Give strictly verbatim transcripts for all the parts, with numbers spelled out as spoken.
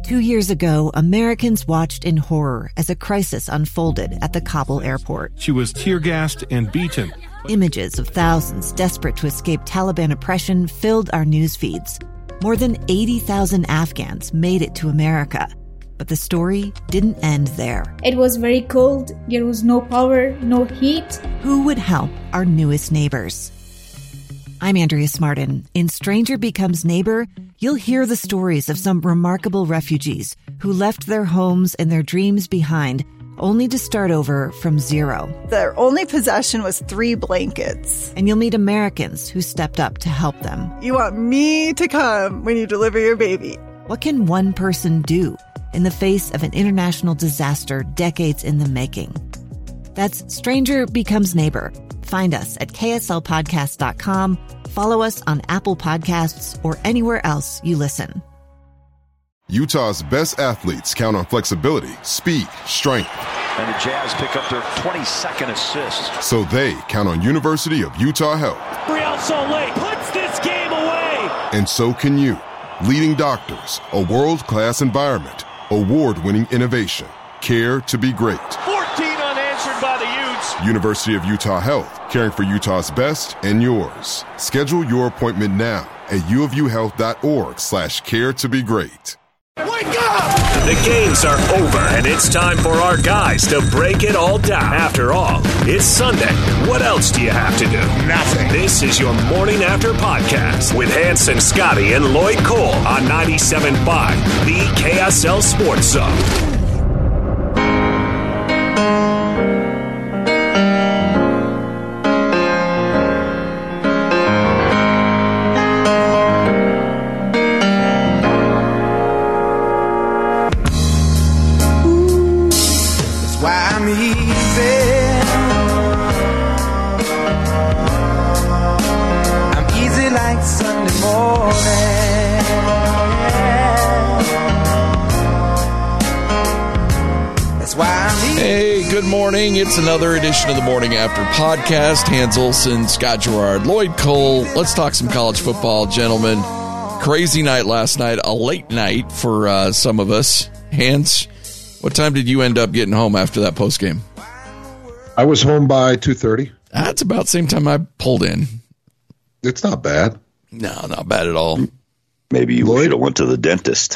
Two years ago, Americans watched in horror as a crisis unfolded at the Kabul airport. She was tear-gassed and beaten. Images of thousands desperate to escape Taliban oppression filled our news feeds. More than eighty thousand Afghans made it to America. But the story didn't end there. It was very cold. There was no power, no heat. Who would help our newest neighbors? I'm Andrea Smartin. In Stranger Becomes Neighbor, you'll hear the stories of some remarkable refugees who left their homes and their dreams behind, only to start over from zero. Their only possession was three blankets. And you'll meet Americans who stepped up to help them. You want me to come when you deliver your baby. What can one person do in the face of an international disaster decades in the making? That's Stranger Becomes Neighbor. Find us at K S L podcast dot com. Follow us on Apple Podcasts or anywhere else you listen. Utah's best athletes count on flexibility, speed, strength. And the Jazz pick up their twenty-second assist. So they count on University of Utah Health. Real Salt Lake puts this game away. And so can you. Leading doctors, a world-class environment, award-winning innovation, care to be great. fourteen unanswered by the Utes. University of Utah Health, caring for Utah's best and yours. Schedule your appointment now at uofuhealth.org slash care to be great. Wake up! The games are over, and it's time for our guys to break it all down. After all, it's Sunday. What else do you have to do? Nothing. This is your Morning After Podcast with Hanson, Scotty, and Lloyd Cole on ninety-seven point five, the K S L Sports Zone. Good morning. It's another edition of the Morning After Podcast. Hans Olsen, Scott Gerard, Lloyd Cole. Let's talk some college football, gentlemen. Crazy night last night, a late night for uh, some of us. Hans, what time did you end up getting home after that postgame? I was home by two thirty. That's about the same time I pulled in. It's not bad. No, not bad at all. Maybe you should have went to the dentist.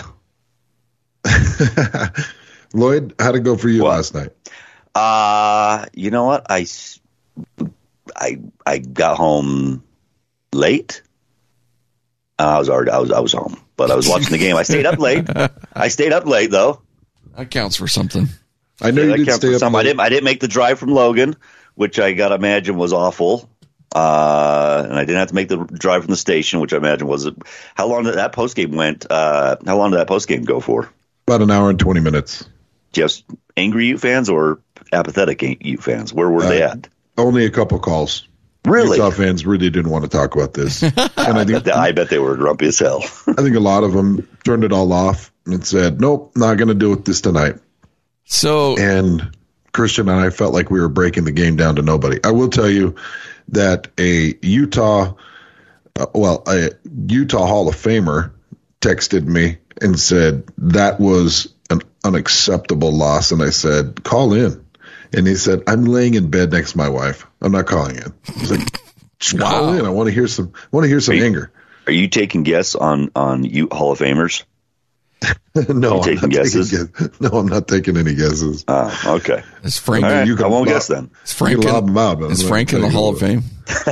Lloyd, how'd it go for you what? last night? Uh, you know what? I, I, I got home late. Uh, I was already, I was, I was home, but I was watching the game. I stayed up late. I stayed up late though. That counts for something. I know yeah, you did stay up late. I didn't, I didn't make the drive from Logan, which I gotta imagine was awful. Uh, and I didn't have to make the drive from the station, which I imagine was, how long did that postgame went? Uh, how long did that postgame go for? About an hour and twenty minutes. Just angry Ute fans or apathetic Ute fans? Where were uh, they at? Only a couple calls. Really? Utah fans really didn't want to talk about this. And I, think, I bet they were grumpy as hell. I think a lot of them turned it all off and said, nope, not going to do it this tonight. So, And Christian and I felt like we were breaking the game down to nobody. I will tell you that a Utah, uh, well, a Utah Hall of Famer texted me and said that was an unacceptable loss. And I said, call in. And he said, I'm laying in bed next to my wife. I'm not calling in. He's like, wow. Call in. I want to hear some, I want to hear some are you, anger. Are you taking guess on, on Ute Hall of Famers? no, I'm taking guesses? taking, no, I'm not taking any guesses. Oh, okay. Is Frank, right, you can I won't lob, guess then. Is Frank, you in, lob him out, is Frank in the Hall of Fame?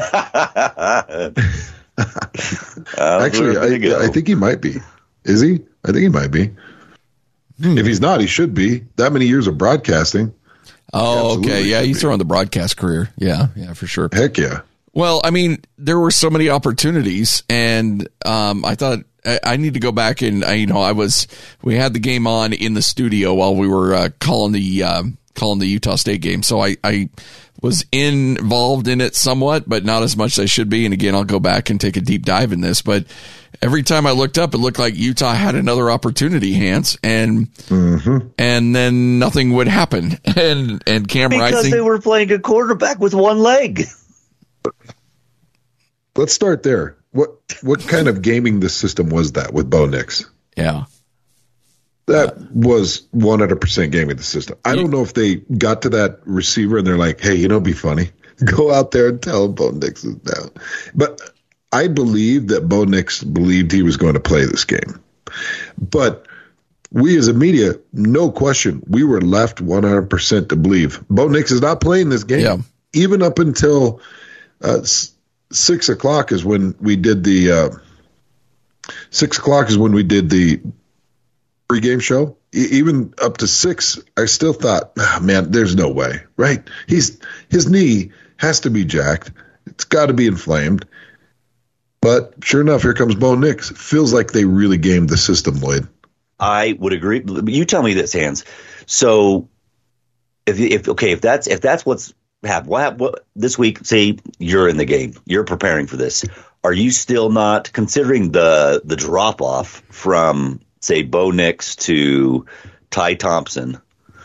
Actually, I, I think he might be. Is he? I think he might be. Hmm. If he's not, he should be. That many years of broadcasting. Oh, okay. Yeah, he's throwing the broadcast career. Yeah, yeah, for sure. Heck yeah. Well, I mean, there were so many opportunities, and um, I thought I, I need to go back and, I, you know, I was, we had the game on in the studio while we were uh, calling the uh, calling the Utah State game, so I, I was involved in it somewhat, but not as much as I should be. And again, I'll go back and take a deep dive in this, but every time I looked up, it looked like Utah had another opportunity, Hans, and mm-hmm. and then nothing would happen. And and Cam because Rising, they were playing a quarterback with one leg. Let's start there. What what kind of gaming the system was that with Bo Nix? Yeah. That was one hundred percent gaming the system. I don't know if they got to that receiver and they're like, hey, you know, it'd be funny. Go out there and tell him Bo Nix is down. But I believe that Bo Nix believed he was going to play this game. But we as a media, no question, we were left one hundred percent to believe Bo Nix is not playing this game. Yeah. Even up until uh, six o'clock is when we did the uh, six o'clock is when we did the pregame show. E- even up to six, I still thought, oh, man, there's no way, right? He's his knee has to be jacked. It's got to be inflamed. But sure enough, here comes Bo Nix. Feels like they really gamed the system, Lloyd. I would agree. You tell me this, Hans. So, if if okay, if that's if that's what's happened, what, what this week? Say you're in the game, you're preparing for this. Are you still not considering the the drop off from say Bo Nix to Ty Thompson?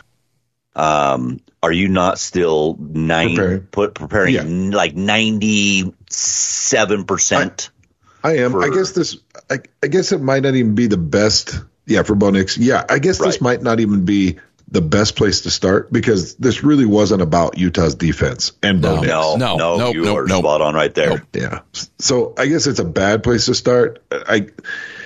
Um, are you not still nine preparing, put preparing yeah. like ninety seven percent? I am. For, I guess this. I, I guess it might not even be the best. Yeah, for Bo Nix. Yeah, I guess right. This might not even be the best place to start because this really wasn't about Utah's defense and Bo no, Nix. No, no, no, no you nope, are nope. spot on right there. Nope. Yeah. So I guess it's a bad place to start. I. Do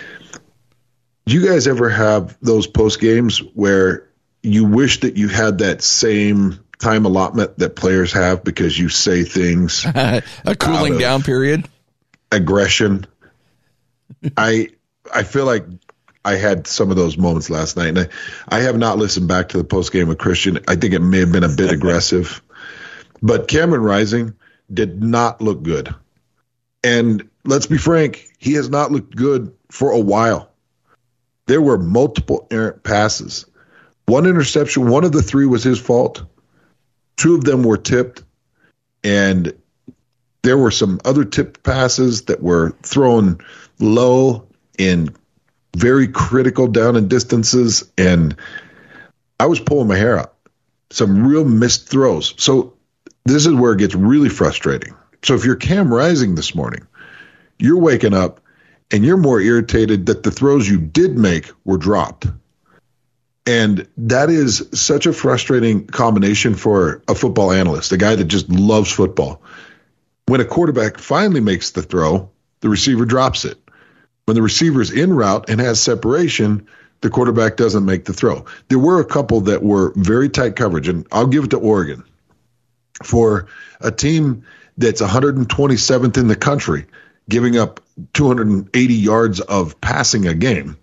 you guys ever have those post games where you wish that you had that same time allotment that players have because you say things a cooling down period, aggression? I I feel like I had some of those moments last night, and I, I have not listened back to the post game with Christian. I think it may have been a bit aggressive, but Cameron Rising did not look good, and let's be frank, he has not looked good for a while. There were multiple errant passes. One interception, one of the three was his fault. Two of them were tipped, and there were some other tipped passes that were thrown low in very critical down and distances, and I was pulling my hair out. Some real missed throws. So this is where it gets really frustrating. So if you're Cam Rising this morning, you're waking up and you're more irritated that the throws you did make were dropped. And that is such a frustrating combination for a football analyst, a guy that just loves football. When a quarterback finally makes the throw, the receiver drops it. When the receiver's en route and has separation, the quarterback doesn't make the throw. There were a couple that were very tight coverage, and I'll give it to Oregon. For a team that's one hundred twenty-seventh in the country, giving up two hundred eighty yards of passing a game,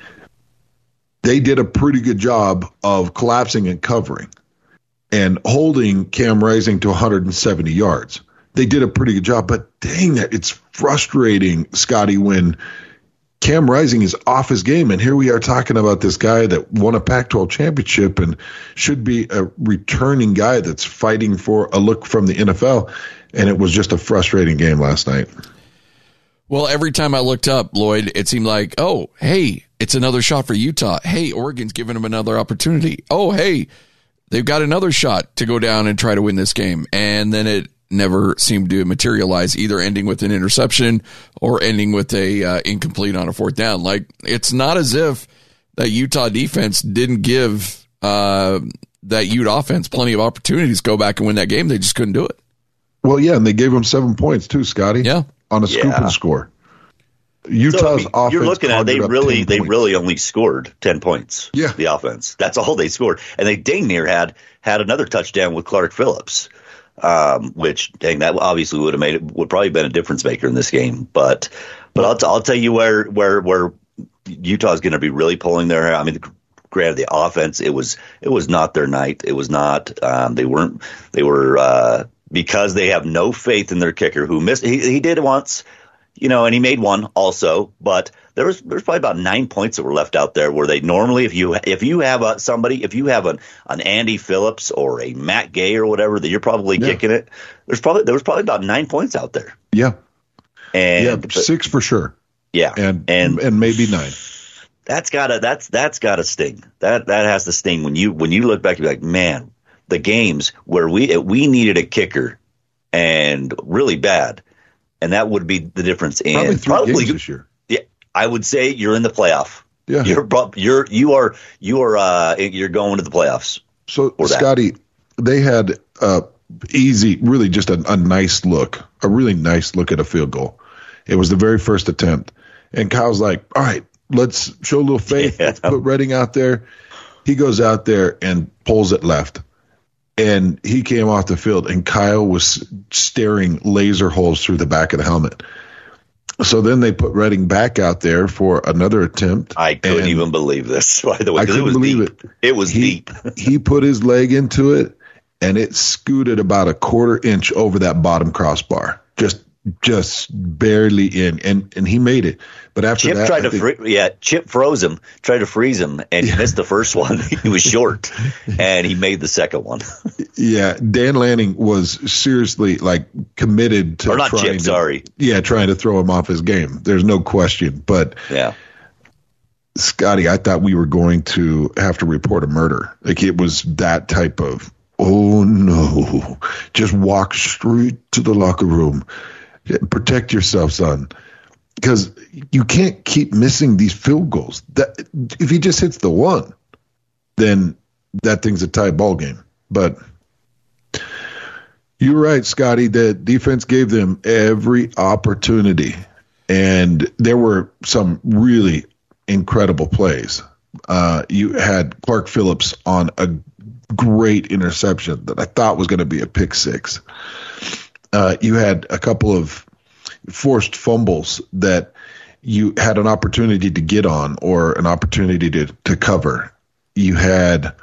they did a pretty good job of collapsing and covering and holding Cam Rising to one hundred seventy yards. They did a pretty good job, but dang it, it's frustrating, Scotty, when Cam Rising is off his game, and here we are talking about this guy that won a Pac twelve championship and should be a returning guy that's fighting for a look from the N F L, and it was just a frustrating game last night. Well, every time I looked up, Lloyd, it seemed like, oh, hey, it's another shot for Utah. Hey, Oregon's giving them another opportunity. Oh, hey, they've got another shot to go down and try to win this game. And then it never seemed to materialize, either ending with an interception or ending with a uh, incomplete on a fourth down. Like, it's not as if that Utah defense didn't give uh, that Ute offense plenty of opportunities to go back and win that game. They just couldn't do it. Well, yeah, and they gave them seven points too, Scotty. Yeah. On a yeah. scoop and score. Utah's so, I mean, offense. You're looking at they really they really only scored ten points. Yeah, the offense. That's all they scored, and they dang near had had another touchdown with Clark Phillips, um, which dang that obviously would have made it would probably been a difference maker in this game. But but I'll t- I'll tell you where where where Utah's going to be really pulling their hair. I mean, granted, the offense it was it was not their night. It was not. Um, they weren't. They were. Uh, Because they have no faith in their kicker, who missed. He, he did it once, you know, and he made one also. But there was there's probably about nine points that were left out there where they normally, if you if you have a, somebody, if you have an, an Andy Phillips or a Matt Gay or whatever that you're probably yeah. kicking it, there's probably there was probably about nine points out there. Yeah, and yeah, six for sure. Yeah, and and and maybe nine. That's gotta that's that's gotta sting. That that has to sting when you when you look back. You're like, man. The games where we we needed a kicker and really bad, and that would be the difference in probably three probably games this year. Yeah, I would say you're in the playoff. Yeah. You're you're you are you are uh, you're going to the playoffs. So Scotty, they had uh, easy, really just a, a nice look, a really nice look at a field goal. It was the very first attempt, and Kyle's like, "All right, let's show a little faith. Yeah. Let's put Redding out there." He goes out there and pulls it left, and he came off the field, and Kyle was staring laser holes through the back of the helmet. So then they put Redding back out there for another attempt. I couldn't even believe this, by the way. I couldn't it was believe deep. it. It was he, deep. He put his leg into it, and it scooted about a quarter inch over that bottom crossbar, just just barely in, and and he made it. But after Chip that, tried I to think, fr- yeah, Chip froze him, tried to freeze him, and he missed the first one. He was short, and he made the second one. Yeah, Dan Lanning was seriously like committed to or not trying Chip, to, sorry. Yeah, trying to throw him off his game. There's no question. But yeah, Scotty, I thought we were going to have to report a murder. Like it was that type of, oh no, just walk straight to the locker room. Protect yourself, son. Because you can't keep missing these field goals. That if he just hits the one, then that thing's a tie ball game. But you're right, Scotty. The defense gave them every opportunity, and there were some really incredible plays. Uh, you had Clark Phillips on a great interception that I thought was going to be a pick six. Uh, you had a couple of forced fumbles that you had an opportunity to get on or an opportunity to, to cover. You had,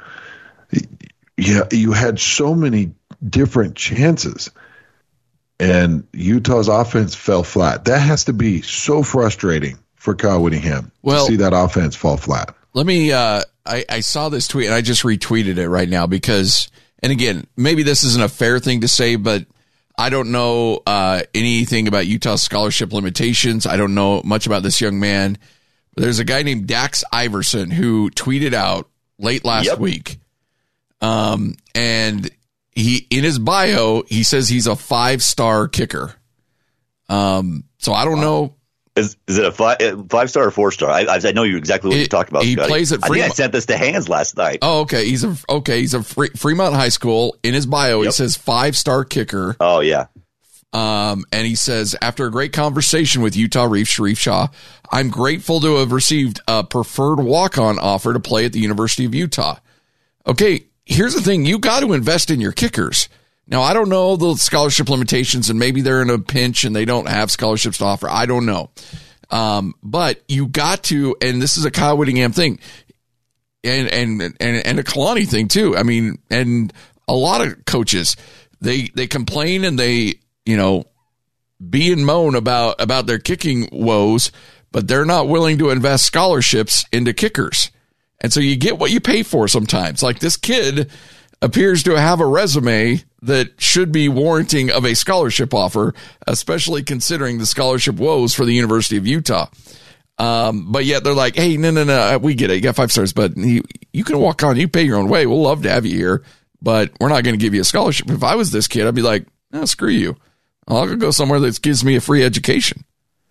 yeah, you had so many different chances, and Utah's offense fell flat. That has to be so frustrating for Kyle Whittingham well, to see that offense fall flat. Let me, uh, I, I saw this tweet and I just retweeted it right now because, and again, maybe this isn't a fair thing to say, but I don't know uh, anything about Utah's scholarship limitations. I don't know much about this young man. But there's a guy named Dax Iverson who tweeted out late last yep. week. Um, and he, in his bio, he says he's a five-star kicker. Um, so I don't know. Is, is it a five, five star or four star? I, I know you exactly what it, you're talking about. He Scotty. plays at I Fremont. think I sent this to Hans last night. Oh, okay. He's a okay. He's a Fre- Fremont High School. In his bio, yep. He says five star kicker. Oh yeah. Um, and he says after a great conversation with Utah Reef Sharif Shah, I'm grateful to have received a preferred walk on offer to play at the University of Utah. Okay, here's the thing: you got to invest in your kickers. Now, I don't know the scholarship limitations, and maybe they're in a pinch and they don't have scholarships to offer. I don't know. Um, but you got to, and this is a Kyle Whittingham thing, and and and and a Kalani thing too. I mean, and a lot of coaches, they they complain and they you know be and moan about about their kicking woes, but they're not willing to invest scholarships into kickers, and so you get what you pay for sometimes. Like this kid appears to have a resume that should be warranting of a scholarship offer, especially considering the scholarship woes for the University of Utah. Um, but yet they're like, hey, no, no, no, we get it. You got five stars, but you, you can walk on. You pay your own way. We'll love to have you here, but we're not going to give you a scholarship. If I was this kid, I'd be like, no, screw you. I'll go somewhere that gives me a free education.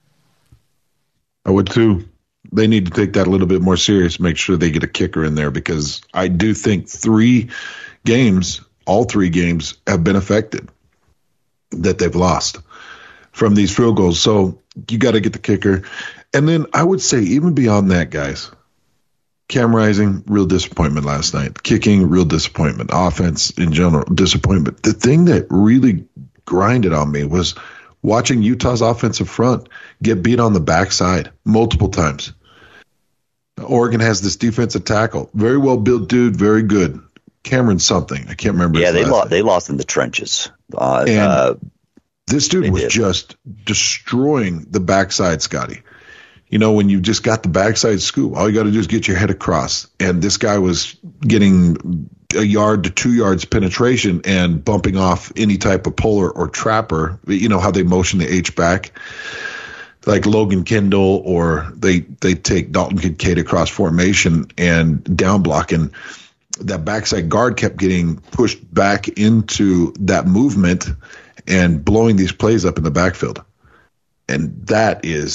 I would too. They need to take that a little bit more serious, make sure they get a kicker in there, because I do think three games, all three games have been affected that they've lost from these field goals. So you got to get the kicker. And then I would say even beyond that, guys, Cam Rising, real disappointment last night. Kicking, real disappointment. Offense in general, disappointment. The thing that really grinded on me was watching Utah's offensive front get beat on the backside multiple times. Oregon has this defensive tackle. Very well built dude, very good. Cameron something. I can't remember. Yeah, his they last lost. name. They lost in the trenches. Uh, and uh, this dude was did. just destroying the backside, Scotty. You know, when you just got the backside scoop, all you got to do is get your head across. And this guy was getting a yard to two yards penetration and bumping off any type of puller or trapper. You know how they motion the H back, like Logan Kendall, or they they take Dalton Kincaid across formation and down blocking. That backside guard kept getting pushed back into that movement and blowing these plays up in the backfield. And that is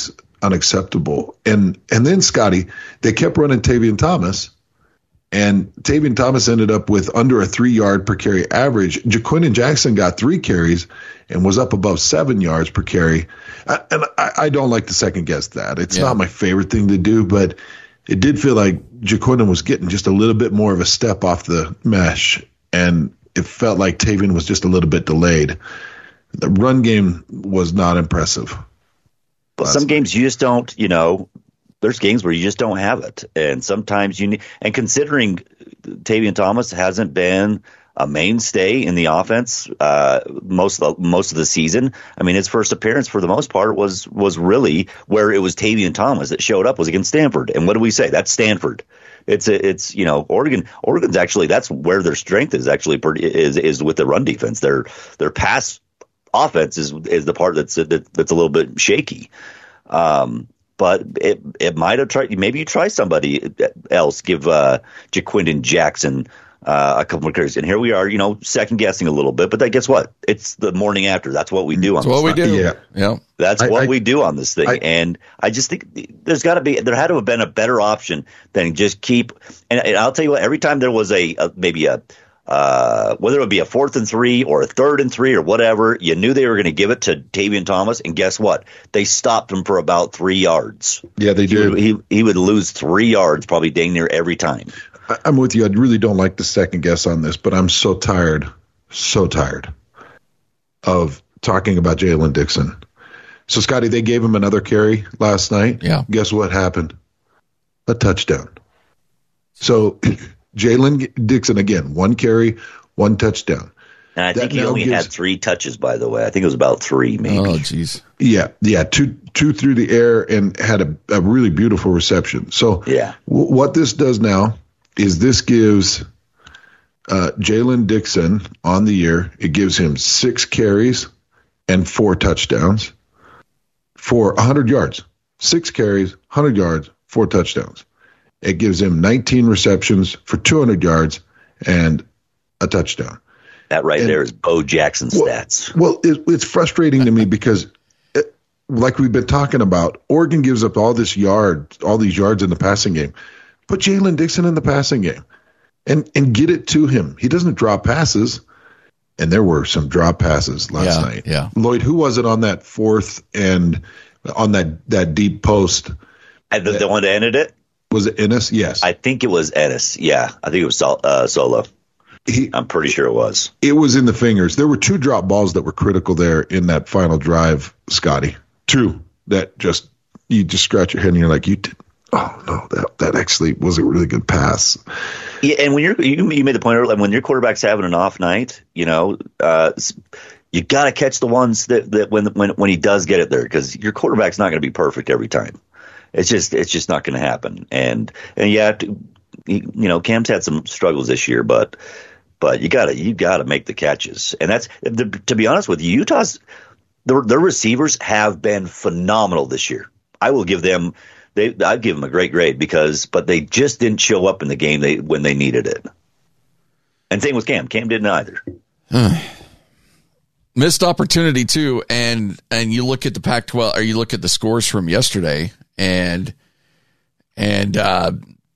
unacceptable. And and then, Scotty, they kept running Tavion Thomas, and Tavion Thomas ended up with under a three-yard per carry average. Jaquindon Jackson got three carries and was up above seven yards per carry. I, and I, I don't like to second-guess that. It's yeah. not my favorite thing to do, but it did feel like Jaquindon was getting just a little bit more of a step off the mesh, and it felt like Tavion was just a little bit delayed. The run game was not impressive. But some games you just don't, you know, there's games where you just don't have it. And sometimes you need, and considering Tavion Thomas hasn't been a mainstay in the offense uh, most of the, most of the season. I mean, his first appearance for the most part was was really where it was Tavion Thomas that showed up was against Stanford. And what do we say? That's Stanford. It's a, it's you know Oregon. Oregon's actually that's where their strength is actually pretty, is is with the run defense. Their their pass offense is is the part that's that, that's a little bit shaky. Um, but it it might have tried. Maybe you try somebody else. Give uh, Jaquindon Jackson uh, a couple more carries, and here we are. You know, second guessing a little bit. But then guess what? It's the morning after. That's what we do on. That's this what thing. we do. Yeah, yeah. That's I, what I, we do on this thing. I, and I just think there's got to be there had to have been a better option than just keep. And, and I'll tell you what. Every time there was a, a maybe a. Uh, whether it would be a fourth and three or a third and three or whatever, you knew they were going to give it to Tavion Thomas, and guess what? They stopped him for about three yards. Yeah, they he did. Would, he he would lose three yards probably dang near every time. I, I'm with you. I really don't like the second guess on this, but I'm so tired, so tired of talking about Jalen Dixon. So, Scotty, they gave him another carry last night. Yeah. Guess what happened? A touchdown. So Jalen Dixon, again, one carry, one touchdown. And I That think he now only gives- had three touches, by the way. I think it was about three, maybe. Oh, jeez. Yeah, yeah, two two through the air and had a, a really beautiful reception. So Yeah. w- what this does now is this gives uh, Jalen Dixon on the year, it gives him six carries and four touchdowns for one hundred yards. Six carries, one hundred yards, four touchdowns. It gives him nineteen receptions for two hundred yards and a touchdown. That right And- there is Bo Jackson Well, stats. well it, it's frustrating to me because, it, like we've been talking about, Oregon gives up all this yard, all these yards in the passing game. Put Jalen Dixon in the passing game, and and get it to him. He doesn't drop passes, and there were some drop passes last Yeah, night. yeah. Lloyd, who was it on that fourth and on that that deep post? And the, the one that ended it? Was it Ennis? Yes. I think it was Ennis. Yeah, I think it was Sol- uh, Solo. He, I'm pretty sure it was. It was in the fingers. There were two drop balls that were critical there in that final drive, Scotty. Two that just you just scratch your head and you're like, you did. Oh no, that that actually was a really good pass. Yeah, and when you're you, you made the point earlier, when your quarterback's having an off night, you know, uh, you got to catch the ones that, that when when when he does get it there, because your quarterback's not going to be perfect every time. It's just it's just not going to happen. And and you have to, you know, Cam's had some struggles this year, but but you got to you got to make the catches. And that's to be honest with you, Utah's their, their receivers have been phenomenal this year. I will give them they I'd give them a great grade because but they just didn't show up in the game they when they needed it. And same with Cam. Cam didn't either. Missed opportunity too, and and you look at the Pac twelve or you look at the scores from yesterday, and and uh,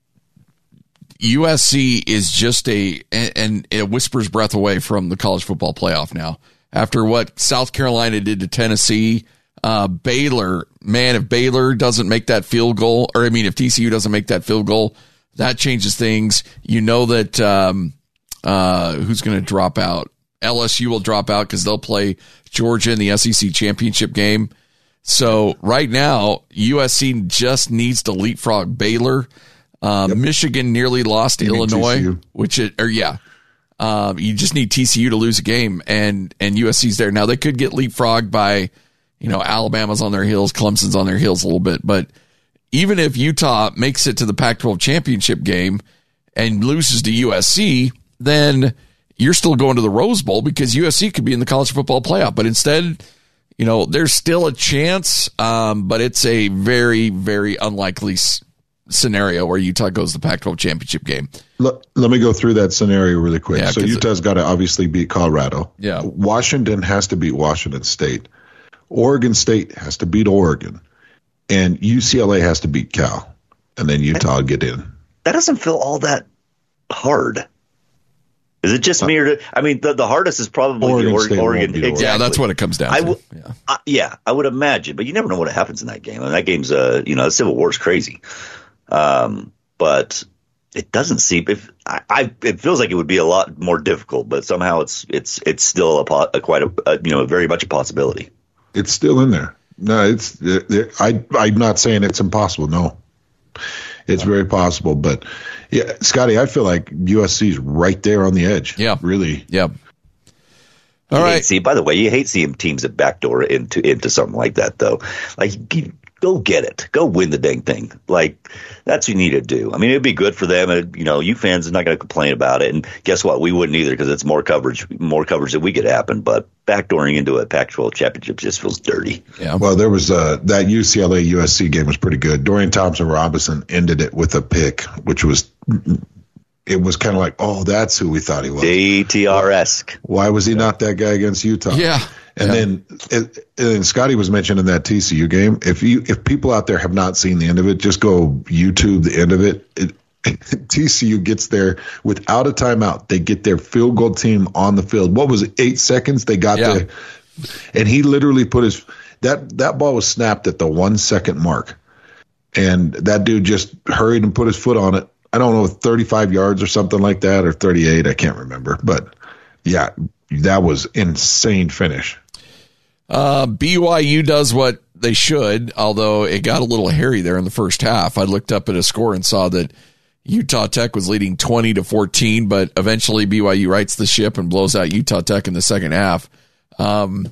U S C is just a and, and it whispers breath away from the college football playoff now. After what South Carolina did to Tennessee, uh, Baylor, man, if Baylor doesn't make that field goal, or I mean, if T C U doesn't make that field goal, that changes things. You know that um, uh, who's going to drop out? L S U will drop out because they'll play Georgia in the S E C championship game. So right now, U S C just needs to leapfrog Baylor. Um, yep. Michigan nearly lost to You mean Illinois, T C U. which it, or yeah, um, you just need T C U to lose a game, and and U S C's there. Now they could get leapfrogged by, you know, Alabama's on their heels, Clemson's on their heels a little bit, but even if Utah makes it to the Pac twelve championship game and loses to U S C, then you're still going to the Rose Bowl because U S C could be in the college football playoff. But instead, you know, there's still a chance, um, but it's a very, very unlikely s- scenario where Utah goes to the Pac twelve championship game. Let, let me go through that scenario really quick. Yeah, so 'cause Utah's got to obviously beat Colorado. Yeah. Washington has to beat Washington State. Oregon State has to beat Oregon. and U C L A has to beat Cal, and then Utah get in. That doesn't feel all that hard. Is it just me or – I mean, the, the hardest is probably Oregon the or- State Oregon. Exactly. Yeah, that's what it comes down I to. w- yeah. I, yeah, I would imagine. But you never know what happens in that game. I mean, that game's uh, – you know, the Civil War is crazy. Um, but it doesn't seem if I, I it feels like it would be a lot more difficult, but somehow it's it's it's still a, po- a quite a, a you know very much a possibility. It's still in there. No, it's I I'm not saying it's impossible. No, it's very possible. But yeah, Scotty, I feel like U S C's right there on the edge. Yeah, really. Yeah. All you right. See, by the way, you hate seeing teams that backdoor into into something like that, though. Like, you, go get it. Go win the dang thing. Like, that's what you need to do. I mean, it'd be good for them. And, you know, you fans are not going to complain about it. And guess what? We wouldn't either because it's more coverage, more coverage that we could happen. But backdooring into a Pac twelve championship just feels dirty. Yeah. Well, there was uh, that U C L A U S C game was pretty good. Dorian Thompson-Robinson ended it with a pick, which was it was kind of like, oh, that's who we thought he was. A T R-esque. Why was he not that guy against Utah? Yeah. And yeah. then, and, and Scotty was mentioning that T C U game. If you, if people out there have not seen the end of it, just go YouTube the end of it. it T C U gets there without a timeout. They get their field goal team on the field. What was it? Eight seconds. They got yeah. there, and he literally put his that that ball was snapped at the one second mark, and that dude just hurried and put his foot on it. I don't know, thirty-five yards or something like that, or thirty-eight. I can't remember, but yeah, that was insane finish. Uh, B Y U does what they should, although it got a little hairy there in the first half. I looked up at a score and saw that Utah Tech was leading twenty to fourteen, but eventually B Y U rights the ship and blows out Utah Tech in the second half. Um,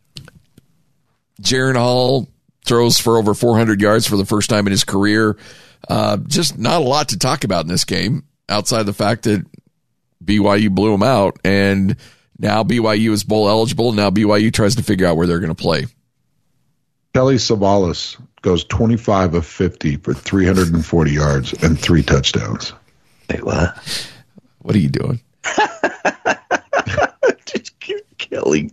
Jaren Hall throws for over four hundred yards for the first time in his career. Uh, just not a lot to talk about in this game outside the fact that B Y U blew them out, and now B Y U is bowl eligible. Now B Y U tries to figure out where they're going to play. Kelly Savalas goes twenty-five of fifty for three hundred forty yards and three touchdowns. Wait, what? What are you doing? Kelly.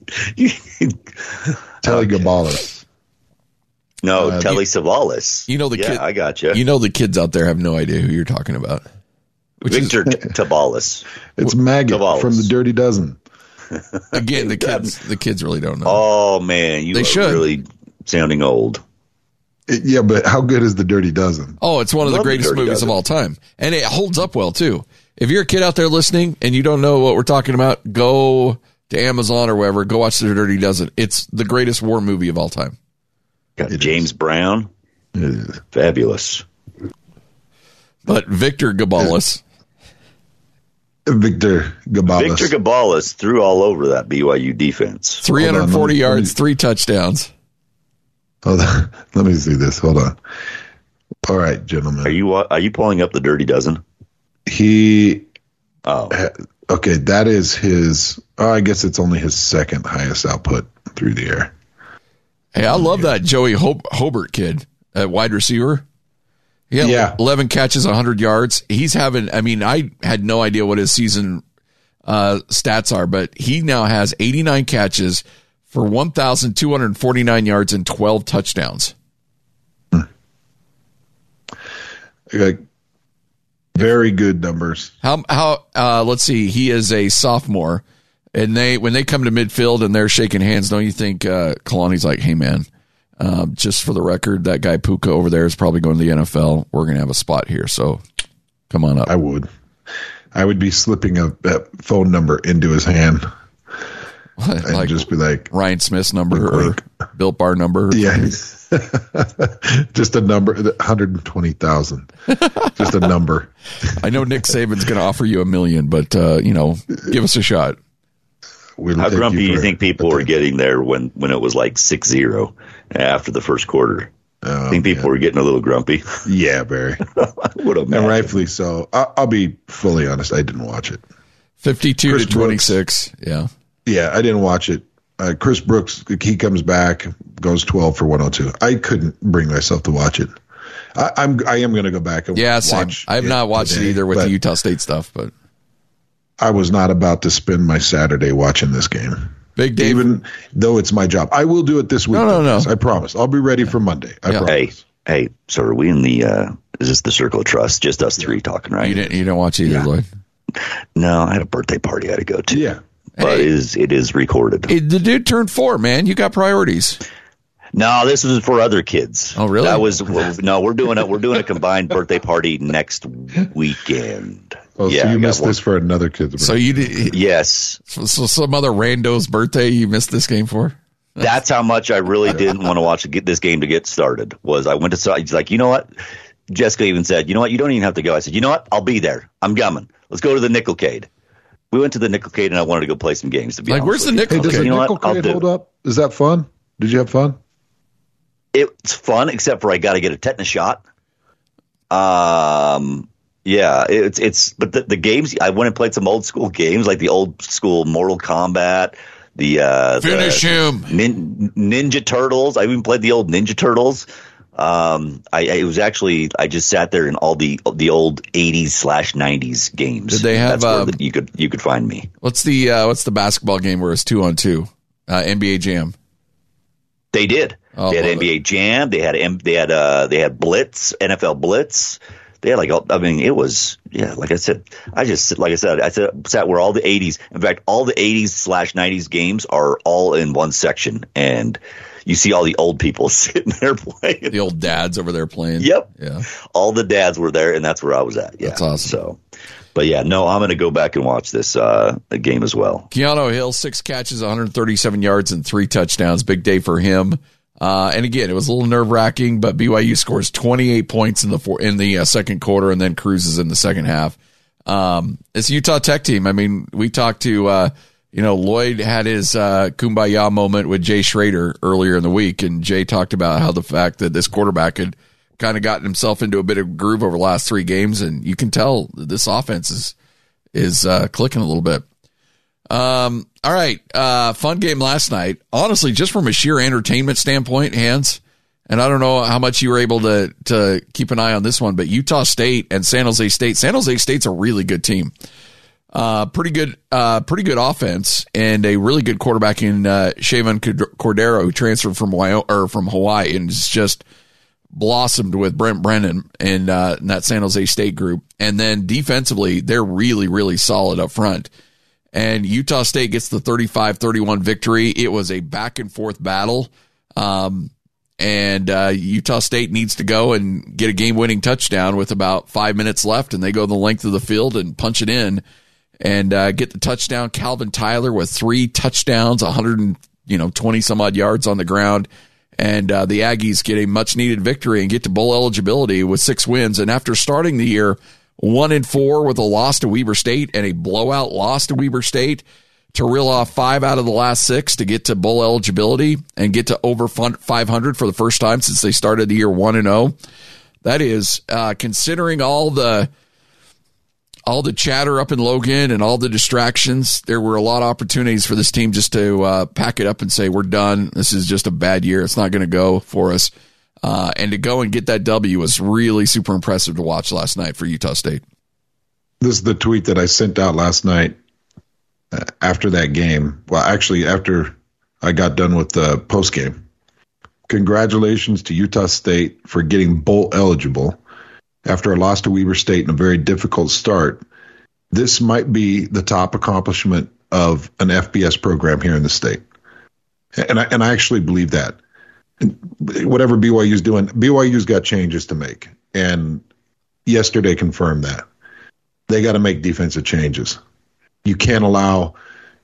Telly Gabalis. No, Uh, Telly you- Savalas. You know the yeah, kid. I got you. You know the kids out there have no idea who you're talking about. Which Victor is, T- Tabalis. It's Maggot Gabalis. from the Dirty Dozen. again, the kids. The kids really don't know. Oh man, you They are should. really sounding old. It- yeah, but how good is the Dirty Dozen? Oh, it's one of the Love the greatest Dirty movies Dozen. of all time. And it holds up well, too. If you're a kid out there listening and you don't know what we're talking about, go to Amazon or wherever. Go watch The Dirty Dozen. It's the greatest war movie of all time. Got It James is. Brown. It is. Fabulous. But Victor Gabalis, Victor Gabalis. Victor Gabalis threw all over that B Y U defense. three hundred forty Hold on, let me- yards, let me- three touchdowns. Hold on. Let me see this. Hold on. All right, gentlemen. Are you uh, are you pulling up the Dirty Dozen? He Oh, okay. That is his. Oh, I guess it's only his second highest output through the air. Hey, I love that Joey Ho- Hobart kid at wide receiver. He had Yeah. eleven catches, one hundred yards. He's having, I mean, I had no idea what his season uh, stats are, but he now has eighty-nine catches for one thousand two hundred forty-nine yards and twelve touchdowns. Like, very good numbers. How, how, uh, let's see, he is a sophomore, and they, when they come to midfield and they're shaking hands, don't you think uh, Kalani's like, hey, man, uh, just for the record, that guy Puka over there is probably going to the N F L. We're going to have a spot here, so come on up. I would. I would be slipping a, a phone number into his hand and like just be like, Ryan Smith's number Wink, or Built Bar number. yeah, just a number, one hundred twenty thousand. Just a number. I know Nick Saban's going to offer you a million, but, uh, you know, give us a shot. We'll how take grumpy do you for- think people were getting there when, when it was like six zero after the first quarter? Oh, I think people man. were getting a little grumpy. Yeah, Barry. What a And rightfully so. I, I'll be fully honest. I didn't watch it. fifty-two Chris to twenty-six. Yeah. Yeah, I didn't watch it. Uh, Chris Brooks, he comes back, goes twelve for one oh two. I couldn't bring myself to watch it. I, I'm, I am going to go back and Yeah, same. watch. I have it not watched today, it either with but the Utah State stuff, but I was not about to spend my Saturday watching this game. Big Dave. Even though it's my job. I will do it this week. No, no, though, no. guys. I promise. I'll be ready for Monday. I Yeah. promise. Hey, Hey, so are we in the, uh, is this the Circle of Trust? Just us three talking, right? You didn't, you don't watch either, yeah. Lloyd? No, I had a birthday party I had to go to. Yeah. But hey, it is, it is recorded. It, the dude turned four, man. You got priorities. No, this was for other kids. Oh, really? That was, no, we're doing a, we're doing a combined birthday party next weekend. Oh, yeah, so you missed one. This for another kid's birthday. So you did? Yes. So, so some other rando's birthday you missed this game for? That's how much I really didn't want to watch get this game to get started. Was I went to he's like, you know what? Jessica even said, you know what? You don't even have to go. I said, you know what? I'll be there. I'm coming. Let's go to the Nickelcade. We went to the Nickelcade, and I wanted to go play some games. To be like, honest, where's the Nickelcade? Hey, does the you know Nickelcade hold up? Is that fun? Did you have fun? It's fun, except for I got to get a tetanus shot. Um. Yeah, it's it's but the, the games I went and played some old school games like the old school Mortal Kombat, the uh, finish the him nin, Ninja Turtles. I even played the old Ninja Turtles. Um, I, I it was actually I just sat there in all the the old eighties slash nineties games. Did they have? That's where um, the, you could you could find me. What's the uh, what's the basketball game where it's two on two? Uh, N B A Jam. They did. Oh, they had N B A it. Jam. They had they had uh they had Blitz, N F L Blitz. They had like, I mean, it was, yeah, like I said, I just, like I said, I said, sat where all the eighties, in fact, all the eighties slash nineties games are all in one section. And you see all the old people sitting there playing. The old dads over there playing. Yep. Yeah. All the dads were there, and that's where I was at. Yeah. That's awesome. So, but yeah, no, I'm going to go back and watch this uh, game as well. Keanu Hill, six catches, one hundred thirty-seven yards, and three touchdowns. Big day for him. Uh, and again, it was a little nerve wracking, but B Y U scores twenty-eight points in the four, in the uh, second quarter and then cruises in the second half. Um, it's a Utah Tech team. I mean, we talked to, uh, you know, Lloyd had his uh, kumbaya moment with Jay Schrader earlier in the week, and Jay talked about how the fact that this quarterback had kind of gotten himself into a bit of groove over the last three games, and you can tell that this offense is is uh, clicking a little bit. Um, all right. Uh, fun game last night. Honestly, just from a sheer entertainment standpoint, Hans, and I don't know how much you were able to, to keep an eye on this one, but Utah State and San Jose State. San Jose State's a really good team. Uh, pretty good, uh, pretty good offense and a really good quarterback in, uh, Shavon Cordero, who transferred from Wyoming, or from Hawaii and is just blossomed with Brent Brennan in, uh, in that San Jose State group. And then defensively, they're really, really solid up front. And Utah State gets the thirty-five thirty-one victory. It was a back and forth battle. Um, and, uh, Utah State needs to go and get a game winning touchdown with about five minutes left. And they go the length of the field and punch it in and, uh, get the touchdown. Calvin Tyler with three touchdowns, one hundred, you know, twenty some odd yards on the ground. And, uh, the Aggies get a much needed victory and get to bowl eligibility with six wins. And after starting the year, One and four with a loss to Weber State and a blowout loss to Weber State, to reel off five out of the last six to get to bowl eligibility and get to over five hundred for the first time since they started the year one and oh. That is, uh, considering all the all the chatter up in Logan and all the distractions, there were a lot of opportunities for this team just to uh, pack it up and say, we're done. This is just a bad year. It's not going to go for us. Uh, and to go and get that W was really super impressive to watch last night for Utah State. This is the tweet that I sent out last night uh, after that game. Well, actually, after I got done with the post game. Congratulations to Utah State for getting bowl eligible after a loss to Weber State in a very difficult start. This might be the top accomplishment of an F B S program here in the state. And I, and I actually believe that. Whatever B Y U's doing, B Y U's got changes to make. And yesterday confirmed that. They got to make defensive changes. You can't allow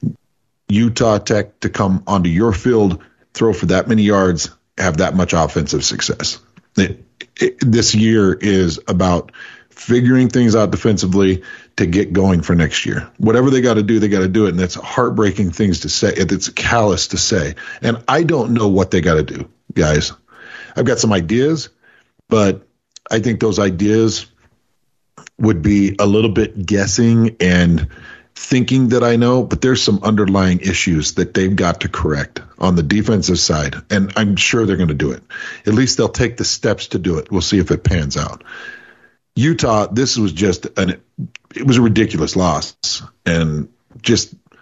Utah Tech to come onto your field, throw for that many yards, have that much offensive success. It, it, this year is about figuring things out defensively to get going for next year. Whatever they got to do, they got to do it. And that's heartbreaking things to say. It's callous to say. And I don't know what they got to do, guys. I've got some ideas, but I think those ideas would be a little bit guessing and thinking that I know, but there's some underlying issues that they've got to correct on the defensive side, and I'm sure they're going to do it. At least they'll take the steps to do it. We'll see if it pans out. Utah, this was just an it was a ridiculous loss, and just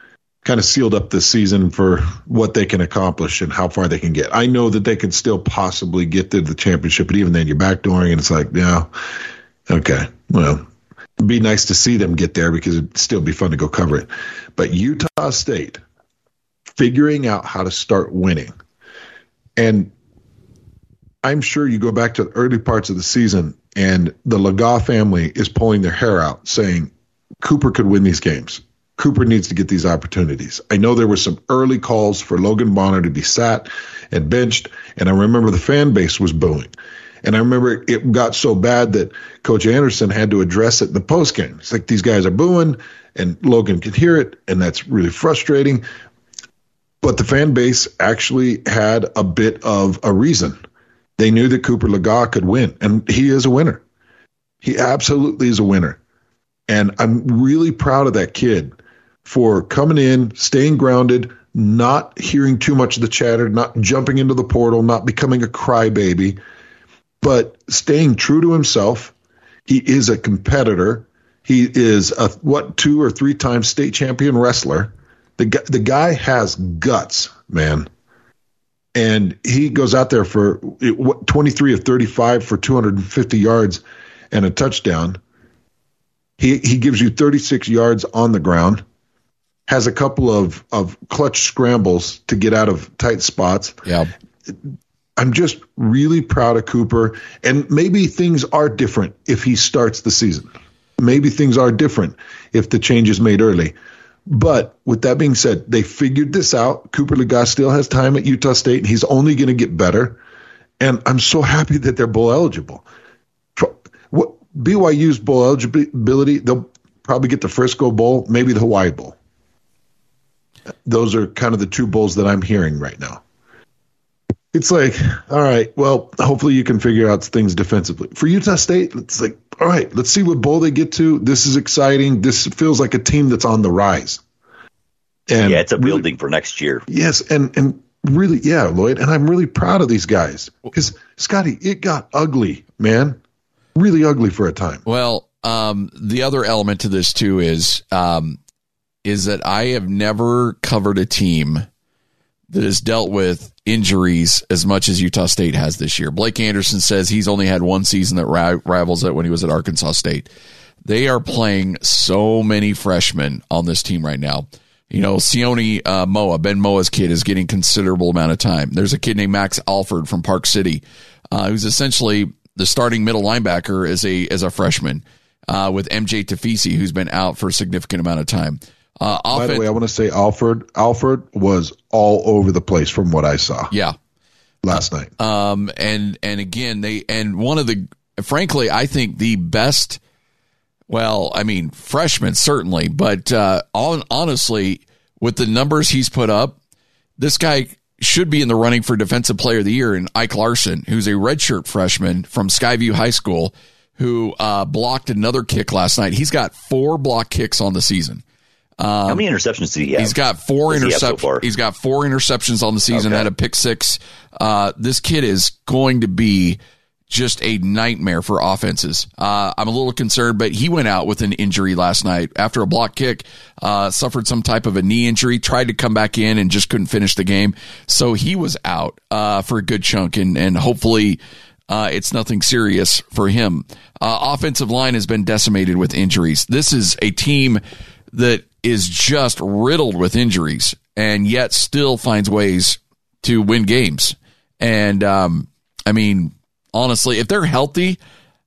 kind of sealed up this season for what they can accomplish and how far they can get. I know that they can still possibly get to the championship, but even then you're backdooring and it's like, yeah, okay, well, it'd be nice to see them get there because it'd still be fun to go cover it. But Utah State figuring out how to start winning. And I'm sure you go back to the early parts of the season and the Lega family is pulling their hair out saying Cooper could win these games. Cooper needs to get these opportunities. I know there were some early calls for Logan Bonner to be sat and benched, and I remember the fan base was booing. And I remember it got so bad that Coach Anderson had to address it in the postgame. It's like these guys are booing, and Logan could hear it, and that's really frustrating. But the fan base actually had a bit of a reason. They knew that Cooper Lega could win, and he is a winner. He absolutely is a winner. And I'm really proud of that kid for coming in, staying grounded, not hearing too much of the chatter, not jumping into the portal, not becoming a crybaby, but staying true to himself. He is a competitor. He is a, what, two or three time state champion wrestler. The guy, the guy has guts, man. And he goes out there for twenty-three of thirty-five for two hundred fifty yards and a touchdown. He he gives you thirty-six yards on the ground, has a couple of, of clutch scrambles to get out of tight spots. Yeah. I'm just really proud of Cooper. And maybe things are different if he starts the season. Maybe things are different if the change is made early. But with that being said, they figured this out. Cooper Lega still has time at Utah State, and he's only going to get better. And I'm so happy that they're bowl eligible. What B Y U's bowl eligibility, they'll probably get the Frisco Bowl, maybe the Hawaii Bowl. Those are kind of the two bowls that I'm hearing right now. It's like, all right, well, hopefully you can figure out things defensively. For Utah State, it's like, all right, let's see what bowl they get to. This is exciting. This feels like a team that's on the rise. And yeah, it's a really, building for next year. Yes, and and really, yeah, Lloyd, and I'm really proud of these guys because, Scotty, it got ugly, man. Really ugly for a time. Well, um, the other element to this, too, is um, is that I have never covered a team that has dealt with injuries as much as Utah State has this year. Blake Anderson says he's only had one season that ri- rivals it when he was at Arkansas State. They are playing so many freshmen on this team right now. You know, Sione uh, Moa, Ben Moa's kid, is getting considerable amount of time. There's a kid named Max Alford from Park City, uh, who's essentially the starting middle linebacker as a as a freshman, uh, with M J Tafisi, who's been out for a significant amount of time. Uh, By the way, I want to say Alford Alford was all over the place from what I saw. Yeah, last night. Um, and and again, they and one of the, frankly, I think the best. Well, I mean, freshman certainly, but uh, on, honestly, with the numbers he's put up, this guy should be in the running for Defensive Player of the Year. And Ike Larson, who's a redshirt freshman from Skyview High School, who uh, blocked another kick last night. He's got four block kicks on the season. Um, How many interceptions did he have? He's got four interceptions. So he's got four interceptions on the season. Okay. Had a pick six. Uh, this kid is going to be just a nightmare for offenses. Uh, I'm a little concerned, but he went out with an injury last night after a block kick, uh, suffered some type of a knee injury, tried to come back in and just couldn't finish the game. So he was out uh, for a good chunk, and, and hopefully uh, it's nothing serious for him. Uh, offensive line has been decimated with injuries. This is a team that is just riddled with injuries and yet still finds ways to win games. And, um, I mean, honestly, if they're healthy,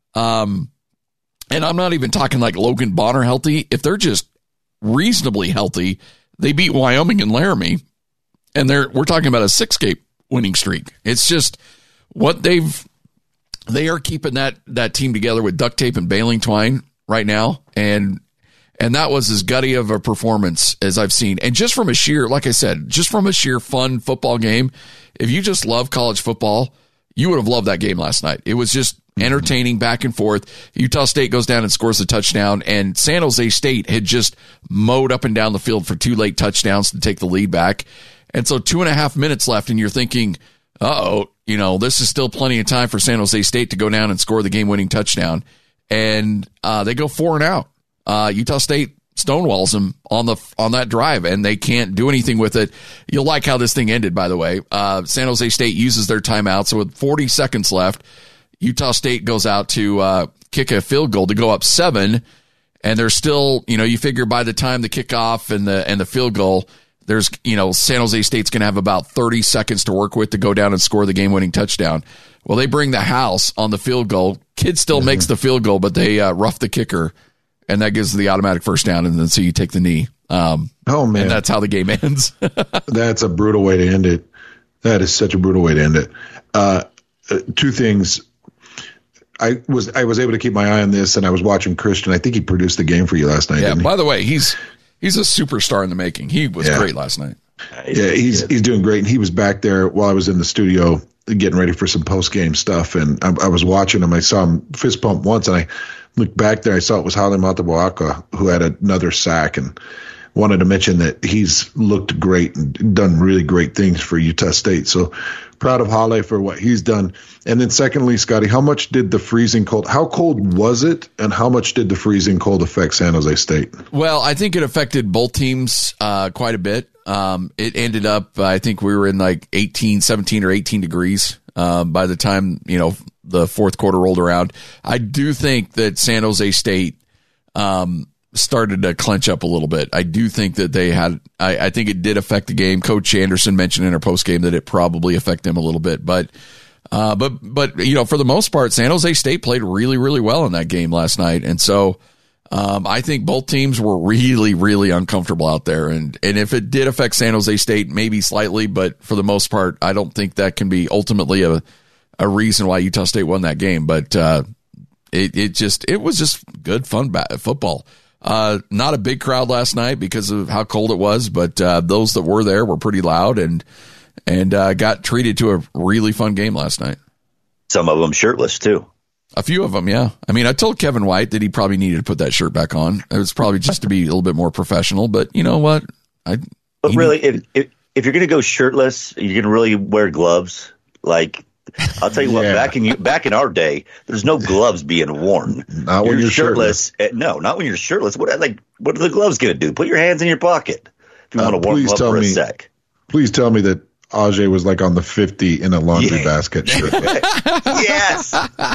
um, and I'm not even talking like Logan Bonner healthy, if they're just reasonably healthy, they beat Wyoming and Laramie, and they're we're talking about a six-game winning streak. It's just what they've they are keeping that that team together with duct tape and baling twine right now, and and that was as gutty of a performance as I've seen. And just from a sheer, like I said, just from a sheer fun football game, if you just love college football, you would have loved that game last night. It was just entertaining back and forth. Utah State goes down and scores a touchdown, and San Jose State had just mowed up and down the field for two late touchdowns to take the lead back. And so two and a half minutes left, and you're thinking, uh-oh, you know, this is still plenty of time for San Jose State to go down and score the game-winning touchdown. And uh, they go four and out. Uh, Utah State stonewalls them on the on that drive, and they can't do anything with it. You'll like how this thing ended, by the way. Uh, San Jose State uses their timeout, so with forty seconds left, Utah State goes out to uh, kick a field goal to go up seven, and there's still, you know, you figure by the time the kickoff and the and the field goal, there's, you know, San Jose State's going to have about thirty seconds to work with to go down and score the game-winning touchdown. Well, they bring the house on the field goal. Kid still mm-hmm. makes the field goal, but they uh, rough the kicker, and that gives the automatic first down, and then so you take the knee. Um, oh, man. And that's how the game ends. That's a brutal way to end it. That is such a brutal way to end it. Uh, uh, two things. I was I was able to keep my eye on this, and I was watching Christian. I think he produced the game for you last night, yeah, didn't he? By the way, he's he's a superstar in the making. He was yeah. great last night. Yeah, he's he's doing great, and he was back there while I was in the studio getting ready for some post-game stuff, and I, I was watching him. I saw him fist pump once, and I looked back there. I saw it was Haile Matabuaka who had another sack, and wanted to mention that he's looked great and done really great things for Utah State. So proud of Haile for what he's done. And then secondly, Scotty, how much did the freezing cold, how cold was it, and how much did the freezing cold affect San Jose State? Well, I think it affected both teams uh, quite a bit. Um, it ended up, uh, I think we were in like eighteen, seventeen or eighteen degrees uh, by the time, you know, the fourth quarter rolled around. I do think that San Jose State um, started to clench up a little bit. I do think that they had, I, I think it did affect the game. Coach Anderson mentioned in our post game that it probably affected them a little bit, but, uh, but, but, you know, for the most part, San Jose State played really, really well in that game last night. And so, um, I think both teams were really, really uncomfortable out there. And, and if it did affect San Jose State, maybe slightly, but for the most part, I don't think that can be ultimately a, a reason why Utah State won that game. But, uh, it, it just, it was just good, fun ba- football. Uh, not a big crowd last night because of how cold it was, but uh, those that were there were pretty loud and and uh, got treated to a really fun game last night. Some of them shirtless too. A few of them, yeah. I mean, I told Kevin White that he probably needed to put that shirt back on. It was probably just to be a little bit more professional, but you know what? I. But really, if if, if you're going to go shirtless, you're going to really wear gloves. Like, I'll tell you what, yeah. back in back in our day, there's no gloves being worn. Not when you're, you're shirtless. shirtless. No, not when you're shirtless. What like what are the gloves going to do? Put your hands in your pocket if you uh, want to warm up for me, a sec. Please tell me that Ajay was like on the fifty in a laundry yeah. basket shirt. Yes.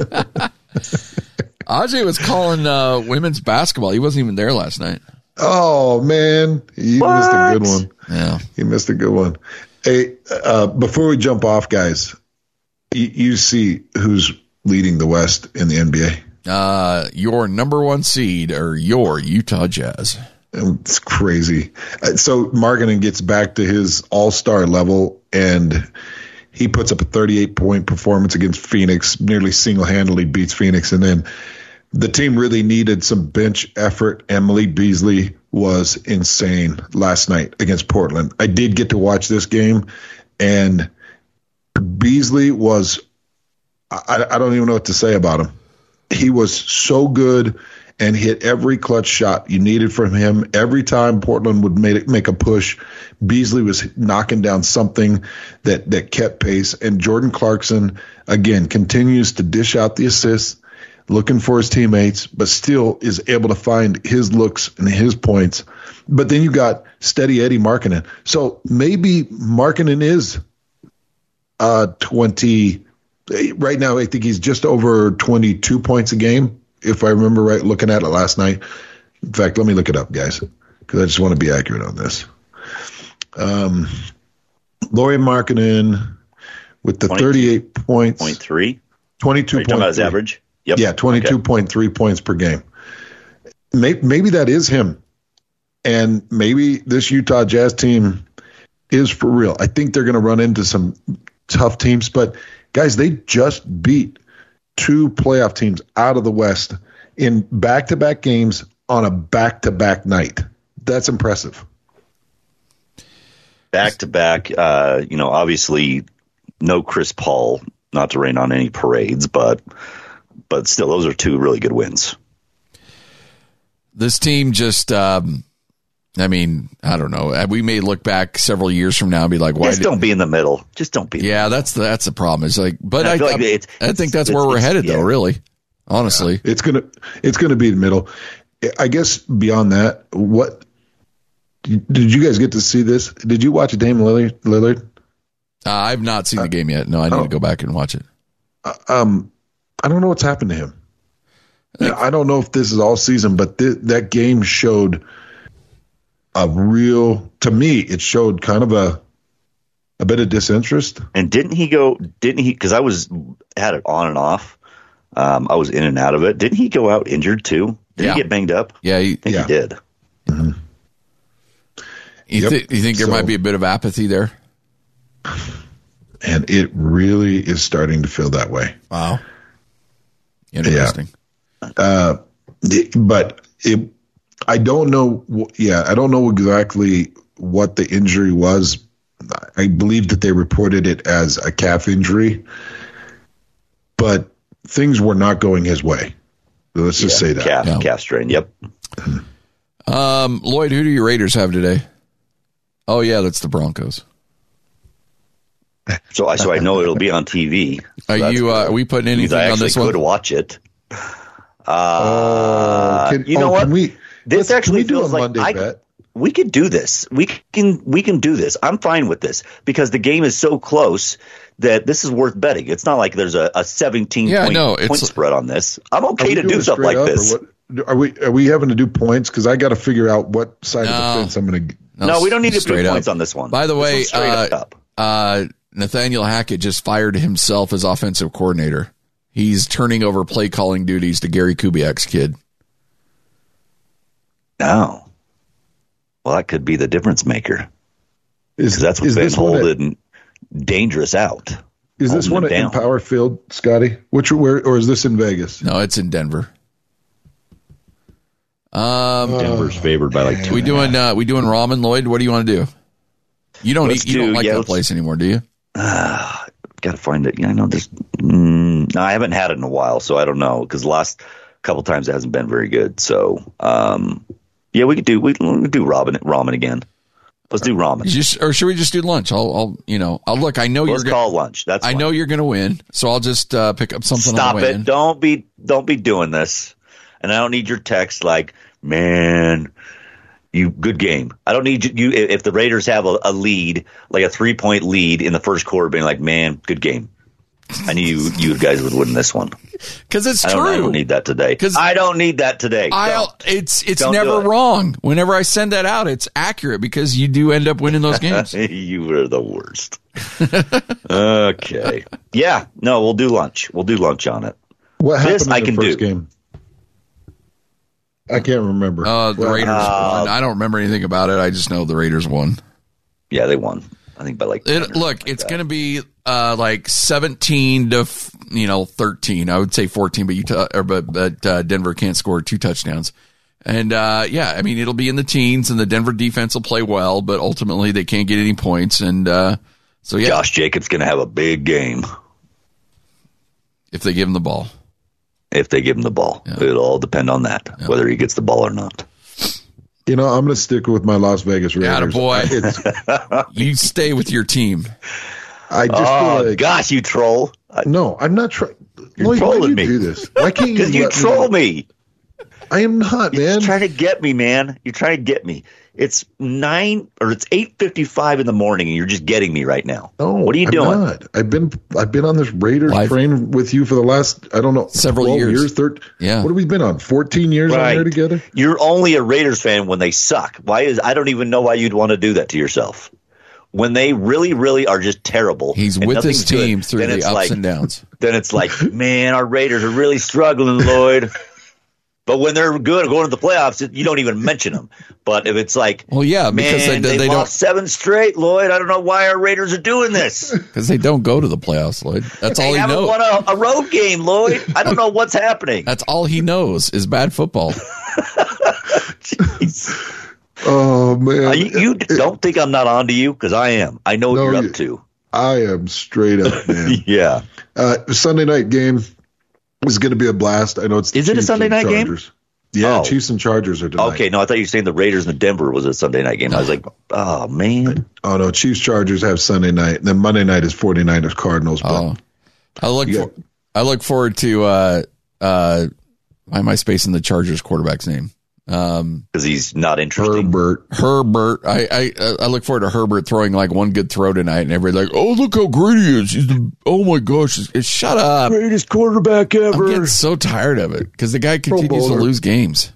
Ajay was calling uh, women's basketball. He wasn't even there last night. Oh man, he what? missed a good one. Yeah, he missed a good one. Hey, uh, before we jump off, guys. You see who's leading the West in the N B A? Uh, your number one seed or your Utah Jazz. It's crazy. So Markkanen gets back to his all-star level, and he puts up a thirty-eight point performance against Phoenix, nearly single-handedly beats Phoenix. And then the team really needed some bench effort. Emily Beasley was insane last night against Portland. I did get to watch this game, and Beasley was, I, I don't even know what to say about him. He was so good and hit every clutch shot you needed from him. Every time Portland would make, make a push, Beasley was knocking down something that, that kept pace. And Jordan Clarkson, again, continues to dish out the assists, looking for his teammates, but still is able to find his looks and his points. But then you got steady Eddie Markkanen. So maybe Markkanen is Uh, twenty right now. I think he's just over twenty-two points a game, if I remember right. Looking at it last night. In fact, let me look it up, guys, because I just want to be accurate on this. Um, Lauri Markkanen with the thirty-eight points, point three, twenty-two point about his average. Yep. Yeah, twenty-two point three okay. points per game. Maybe, maybe that is him, and maybe this Utah Jazz team is for real. I think they're going to run into some tough teams, but guys, they just beat two playoff teams out of the West in back-to-back games on a back-to-back night. That's impressive. Back-to-back, uh, you know, obviously no Chris Paul, not to rain on any parades, but but still, those are two really good wins. This team just, um, I mean, I don't know. We may look back several years from now and be like, "Why?" Just don't be in the middle. Just don't be. In yeah, that's the, that's the problem. It's like, but I, I, like I, it's, I think that's it's, where we're it's, headed, yeah. though. Really, honestly, yeah. it's gonna it's gonna be the middle. I guess beyond that, what did you guys get to see this? Did you watch Dame Lillard? Lillard? Uh, I've not seen the game yet. No, I need oh. to go back and watch it. Uh, um, I don't know what's happened to him. Like, I don't know if this is all season, but th- that game showed a real, to me, it showed kind of a a bit of disinterest. And didn't he go, didn't he, because I was, had it on and off. Um, I was in and out of it. Didn't he go out injured too? Did yeah. he get banged up? Yeah. He, I think yeah. he did. Mm-hmm. You, yep. th- you think there so, might be a bit of apathy there? And it really is starting to feel that way. Wow. Interesting. Yeah. Uh, but it, I don't know. Yeah, I don't know exactly what the injury was. I believe that they reported it as a calf injury, but things were not going his way. Let's just yeah, say that. Calf, yeah. calf strain. Yep. Um, Lloyd, who do your Raiders have today? Oh yeah, that's the Broncos. So I so I know it'll be on T V. So are you? Uh, are we putting anything I on this one? I one? could watch it. Uh, uh can, you know oh, what? Can we, this actually can we feels do a like Monday I, bet? We could do this. We can we can do this. I'm fine with this because the game is so close that this is worth betting. It's not like there's a, a seventeen yeah, point, no, point spread on this. I'm okay to do something like this. Are we are we having to do points? Because I got to figure out what side no. of the fence I'm going to. No, no, we don't need to do points up. on this one. By the way, uh, up. uh, Nathaniel Hackett just fired himself as offensive coordinator. He's turning over play calling duties to Gary Kubiak's kid. No. Well, that could be the difference maker. Because that's what's been holding at, dangerous out. Is this one at Empower Field, Scotty? Which where or is this in Vegas? No, it's in Denver. Um, Denver's favored by like two. We doing uh, we doing ramen, Lloyd? What do you want to do? You don't eat, you do, don't like yeah, that place anymore, do you? Uh, Got to find it. Yeah, I know there's. Mm, no, I haven't had it in a while, so I don't know because the last couple times it hasn't been very good. So, um, yeah, we could do we can do ramen ramen again. Let's do ramen. Just, or should we just do lunch? I'll, I'll you know, I'll look. I know Let's you're call gonna, lunch. That's. I fine. know you're going to win, so I'll just uh, pick up something. Stop on the way it! in. Don't be don't be doing this. And I don't need your text like, man, you good game. I don't need you if the Raiders have a, a lead, like a three point lead in the first quarter, being like, man, good game. I knew you, you guys would win this one because it's I true. I don't need that today. Because I don't need that today. I'll, it's it's don't never it. wrong. Whenever I send that out, it's accurate because you do end up winning those games. You were the worst. Okay. Yeah. No, we'll do lunch. We'll do lunch on it. What happened this in I the can first do. game? I can't remember. Uh, the well, Raiders uh, won. I don't remember anything about it. I just know the Raiders won. Yeah, they won. I think by like. It, look, like it's going to be uh, like seventeen to you know thirteen. I would say fourteen, but Utah or but, but uh, Denver can't score two touchdowns. And uh, yeah, I mean it'll be in the teens, and the Denver defense will play well, but ultimately they can't get any points. And uh, so yeah, Josh Jacobs going to have a big game if they give him the ball. If they give him the ball, yeah. It'll all depend on that, yeah. Whether he gets the ball or not. You know, I'm going to stick with my Las Vegas Raiders. Attaboy. You stay with your team. I just oh, feel like, gosh, you troll. No, I'm not trying. You're Lloyd, trolling why do me. you do this? Why can't you? Because you troll me. me. I am not, You're man. You're trying to get me, man. You're trying to get me. It's nine or it's eight fifty-five in the morning, and you're just getting me right now. No, what are you I'm doing? Not. I've been I've been on this Raiders Life. train with you for the last I don't know several twelve years. years thirteen, yeah. What have we been on? Fourteen years right. on there together. You're only a Raiders fan when they suck. Why is I don't even know why you'd want to do that to yourself. When they really, really are just terrible. He's with his team good, through the ups like, and downs. Then it's like, man, our Raiders are really struggling, Lloyd. But when they're good going to the playoffs, you don't even mention them. But if it's like, well, yeah, because man, they, they, they lost don't seven straight, Lloyd. I don't know why our Raiders are doing this. Because they don't go to the playoffs, Lloyd. That's they all he haven't knows. Won a, a road game, Lloyd. I don't know what's happening. That's all he knows is bad football. Jeez. Oh man, uh, you, you it, don't think I'm not on to you because I am. I know what no, you're up to. I am straight up, man. Yeah. Uh, Sunday night game is going to be a blast. I know it's. Is it a Sunday night Chargers. game? Yeah, oh. Chiefs and Chargers are tonight. Okay, no, I thought you were saying the Raiders and the Denver was a Sunday night game. No. I was like, oh, man. Oh, no, Chiefs Chargers have Sunday night. And then Monday night is 49ers Cardinals. But oh. I look for, I look forward to, uh, uh, why am I spacing the Chargers quarterback's name? Um, because he's not interesting. Herbert. Herbert. I, I I look forward to Herbert throwing like one good throw tonight, and everybody's like, "Oh, look how great he is! He's the, oh my gosh! It's, shut up! Greatest quarterback ever." I'm getting so tired of it because the guy continues to lose games.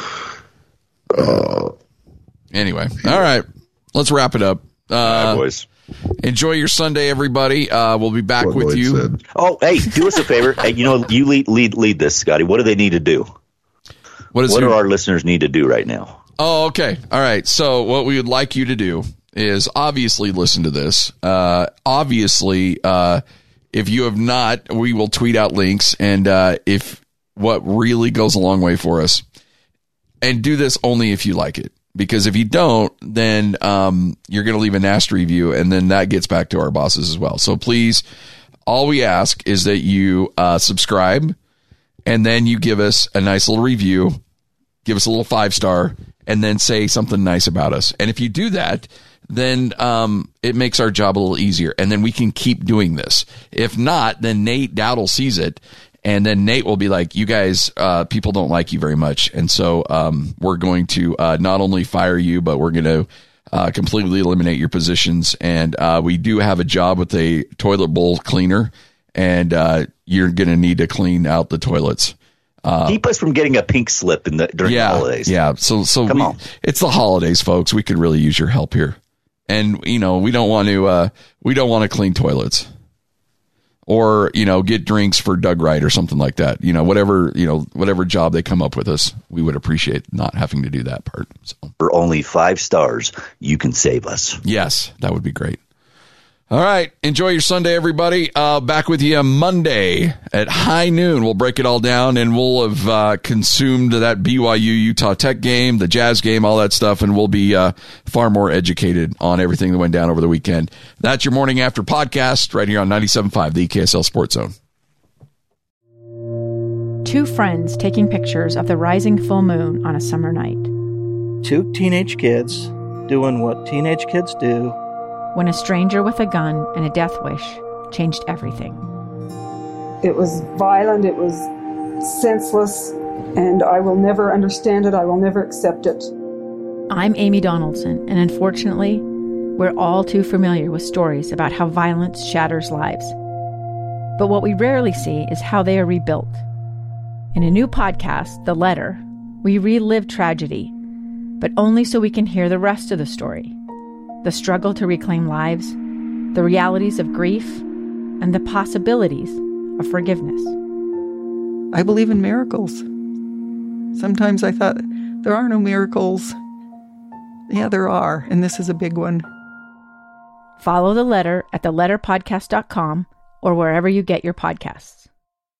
Uh, anyway, all right, let's wrap it up. Uh, all right, boys. Enjoy your Sunday, everybody. Uh, we'll be back what with Lloyd you. Said. Oh, hey, do us a favor. Hey, you know, you lead lead lead this, Scotty. What do they need to do? What, is what your, do our listeners need to do right now? Oh, okay. All right. So what we would like you to do is obviously listen to this. Uh, obviously, uh, if you have not, we will tweet out links. And uh, if what really goes a long way for us, and do this only if you like it. Because if you don't, then um, you're going to leave a nasty review, and then that gets back to our bosses as well. So please, all we ask is that you uh, subscribe, and then you give us a nice little review, give us a little five star, and then say something nice about us. And if you do that, then um, it makes our job a little easier, and then we can keep doing this. If not, then Nate Dowdle sees it, and then Nate will be like, you guys, uh, people don't like you very much. And so um, we're going to uh, not only fire you, but we're going to uh, completely eliminate your positions. And uh, we do have a job with a toilet bowl cleaner, and uh, you're going to need to clean out the toilets. Uh, Keep us from getting a pink slip in the during yeah, the holidays. Yeah, so so Come we, on. It's the holidays, folks. We could really use your help here. And, you know, we don't want to uh, we don't want to clean toilets. Or, you know, get drinks for Doug Wright or something like that. You know, whatever, you know, whatever job they come up with us, we would appreciate not having to do that part. So. For only five stars, you can save us. Yes, that would be great. All right. Enjoy your Sunday, everybody. Uh, back with you Monday at high noon. We'll break it all down, and we'll have uh, consumed that B Y U Utah Tech game, the Jazz game, all that stuff, and we'll be uh, far more educated on everything that went down over the weekend. That's your Morning After podcast right here on ninety-seven point five, the K S L Sports Zone. Two friends taking pictures of the rising full moon on a summer night. Two teenage kids doing what teenage kids do. When a stranger with a gun and a death wish changed everything. It was violent, it was senseless, and I will never understand it, I will never accept it. I'm Amy Donaldson, and unfortunately, we're all too familiar with stories about how violence shatters lives. But what we rarely see is how they are rebuilt. In a new podcast, The Letter, we relive tragedy, but only so we can hear the rest of the story. The struggle to reclaim lives, the realities of grief, and the possibilities of forgiveness. I believe in miracles. Sometimes I thought, there are no miracles. Yeah, there are, and this is a big one. Follow The Letter at the letter podcast dot com or wherever you get your podcasts.